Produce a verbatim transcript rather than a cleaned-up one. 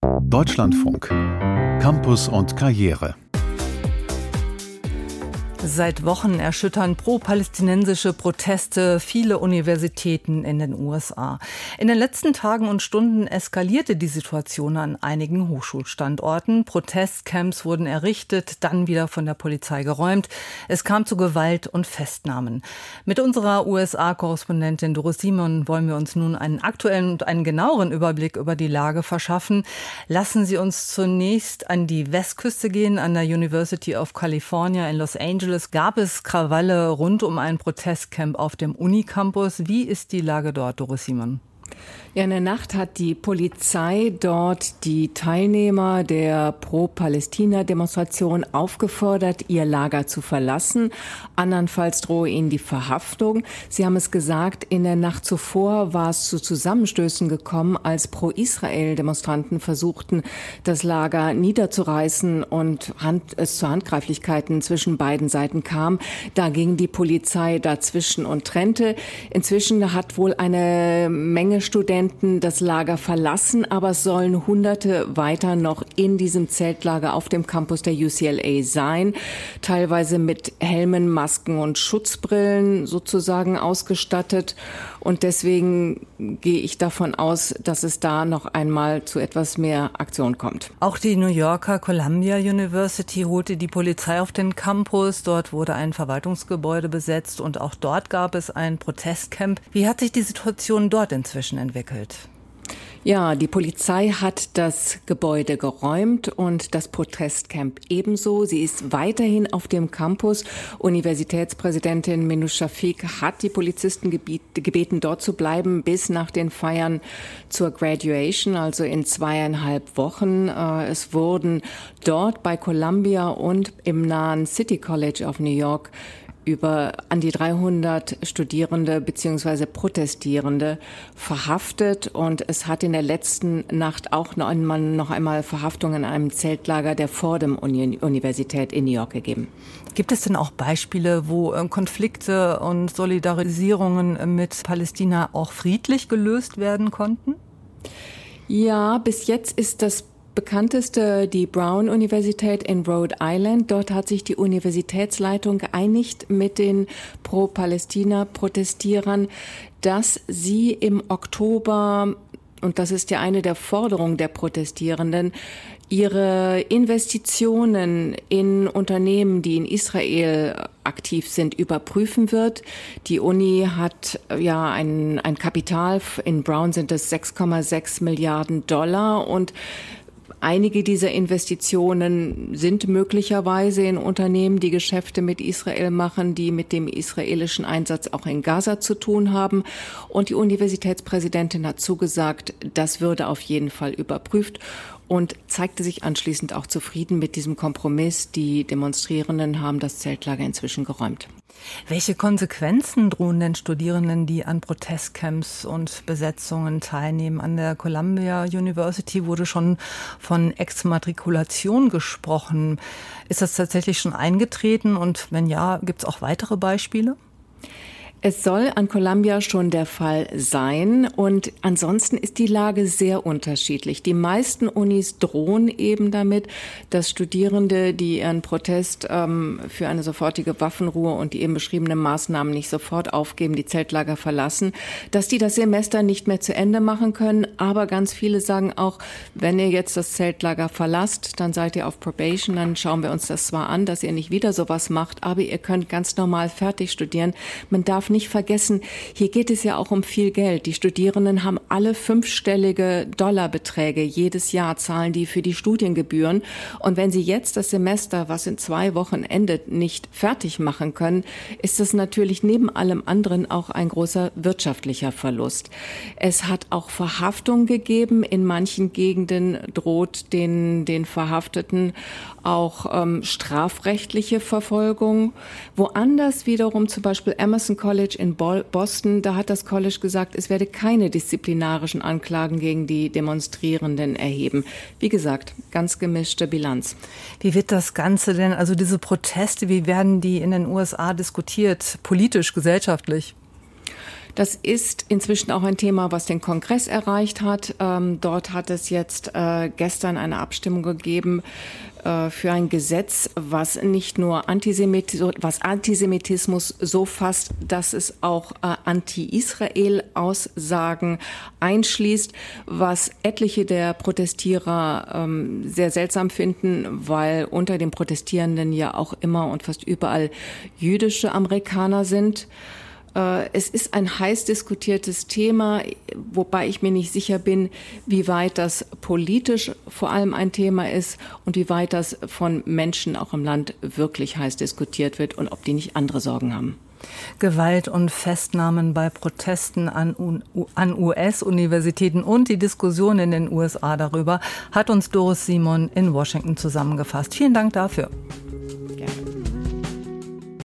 Deutschlandfunk. Campus und Karriere. Seit Wochen erschüttern pro-palästinensische Proteste viele Universitäten in den U S A. In den letzten Tagen und Stunden eskalierte die Situation an einigen Hochschulstandorten. Protestcamps wurden errichtet, dann wieder von der Polizei geräumt. Es kam zu Gewalt und Festnahmen. Mit unserer U S A-Korrespondentin Doris Simon wollen wir uns nun einen aktuellen und einen genaueren Überblick über die Lage verschaffen. Lassen Sie uns zunächst an die Westküste gehen, an der University of California in Los Angeles. Gab es Krawalle rund um ein Protestcamp auf dem Unicampus. Wie ist die Lage dort, Doris Simon? Ja, in der Nacht hat die Polizei dort die Teilnehmer der Pro-Palästina-Demonstration aufgefordert, ihr Lager zu verlassen. Andernfalls drohe ihnen die Verhaftung. Sie haben es gesagt, in der Nacht zuvor war es zu Zusammenstößen gekommen, als Pro-Israel-Demonstranten versuchten, das Lager niederzureißen und Hand, es zu Handgreiflichkeiten zwischen beiden Seiten kam. Da ging die Polizei dazwischen und trennte. Inzwischen hat wohl eine Menge Studenten das Lager verlassen, aber es sollen Hunderte weiter noch in diesem Zeltlager auf dem Campus der U C L A sein, teilweise mit Helmen, Masken und Schutzbrillen sozusagen ausgestattet. Und deswegen gehe ich davon aus, dass es da noch einmal zu etwas mehr Aktion kommt. Auch die New Yorker Columbia University holte die Polizei auf den Campus. Dort wurde ein Verwaltungsgebäude besetzt und auch dort gab es ein Protestcamp. Wie hat sich die Situation dort inzwischen entwickelt? Ja, die Polizei hat das Gebäude geräumt und das Protestcamp ebenso. Sie ist weiterhin auf dem Campus. Universitätspräsidentin Minouche Shafik hat die Polizisten gebeten, dort zu bleiben bis nach den Feiern zur Graduation, also in zweieinhalb Wochen. Es wurden dort bei Columbia und im nahen City College of New York über an die dreihundert Studierende bzw. Protestierende verhaftet. Und es hat in der letzten Nacht auch noch einmal, noch einmal Verhaftungen in einem Zeltlager der Fordham Universität in New York gegeben. Gibt es denn auch Beispiele, wo Konflikte und Solidarisierungen mit Palästina auch friedlich gelöst werden konnten? Ja, bis jetzt ist das bekannteste die Brown-Universität in Rhode Island. Dort hat sich die Universitätsleitung geeinigt mit den Pro-Palästina-Protestierern, dass sie im Oktober, und das ist ja eine der Forderungen der Protestierenden, ihre Investitionen in Unternehmen, die in Israel aktiv sind, überprüfen wird. Die Uni hat ja ein, ein Kapital, in Brown sind es sechs Komma sechs Milliarden Dollar, und einige dieser Investitionen sind möglicherweise in Unternehmen, die Geschäfte mit Israel machen, die mit dem israelischen Einsatz auch in Gaza zu tun haben. Und die Universitätspräsidentin hat zugesagt, das würde auf jeden Fall überprüft, und zeigte sich anschließend auch zufrieden mit diesem Kompromiss. Die Demonstrierenden haben das Zeltlager inzwischen geräumt. Welche Konsequenzen drohen denn Studierenden, die an Protestcamps und Besetzungen teilnehmen? An der Columbia University wurde schon von Exmatrikulation gesprochen. Ist das tatsächlich schon eingetreten? Und wenn ja, gibt es auch weitere Beispiele? Es soll an Columbia schon der Fall sein, und ansonsten ist die Lage sehr unterschiedlich. Die meisten Unis drohen eben damit, dass Studierende, die ihren Protest ähm, für eine sofortige Waffenruhe und die eben beschriebenen Maßnahmen nicht sofort aufgeben, die Zeltlager verlassen, dass die das Semester nicht mehr zu Ende machen können. Aber ganz viele sagen auch, wenn ihr jetzt das Zeltlager verlasst, dann seid ihr auf Probation, dann schauen wir uns das zwar an, dass ihr nicht wieder sowas macht, aber ihr könnt ganz normal fertig studieren. Man darf nicht vergessen, hier geht es ja auch um viel Geld. Die Studierenden haben alle fünfstellige Dollarbeträge. Jedes Jahr zahlen die für die Studiengebühren. Und wenn sie jetzt das Semester, was in zwei Wochen endet, nicht fertig machen können, ist das natürlich neben allem anderen auch ein großer wirtschaftlicher Verlust. Es hat auch Verhaftungen gegeben. In manchen Gegenden droht den, den Verhafteten auch ähm, strafrechtliche Verfolgung. Woanders wiederum, zum Beispiel Emerson College in Boston, da hat das College gesagt, es werde keine disziplinarischen Anklagen gegen die Demonstrierenden erheben. Wie gesagt, ganz gemischte Bilanz. Wie wird das Ganze denn, also diese Proteste, wie werden die in den U S A diskutiert, politisch, gesellschaftlich? Das ist inzwischen auch ein Thema, was den Kongress erreicht hat. Ähm, dort hat es jetzt äh, gestern eine Abstimmung gegeben äh, für ein Gesetz, was nicht nur Antisemitismus, was Antisemitismus so fasst, dass es auch äh, Anti-Israel-Aussagen einschließt, was etliche der Protestierer ähm, sehr seltsam finden, weil unter den Protestierenden ja auch immer und fast überall jüdische Amerikaner sind. Es ist ein heiß diskutiertes Thema, wobei ich mir nicht sicher bin, wie weit das politisch vor allem ein Thema ist und wie weit das von Menschen auch im Land wirklich heiß diskutiert wird und ob die nicht andere Sorgen haben. Gewalt und Festnahmen bei Protesten an U S-Universitäten und die Diskussion in den U S A darüber hat uns Doris Simon in Washington zusammengefasst. Vielen Dank dafür.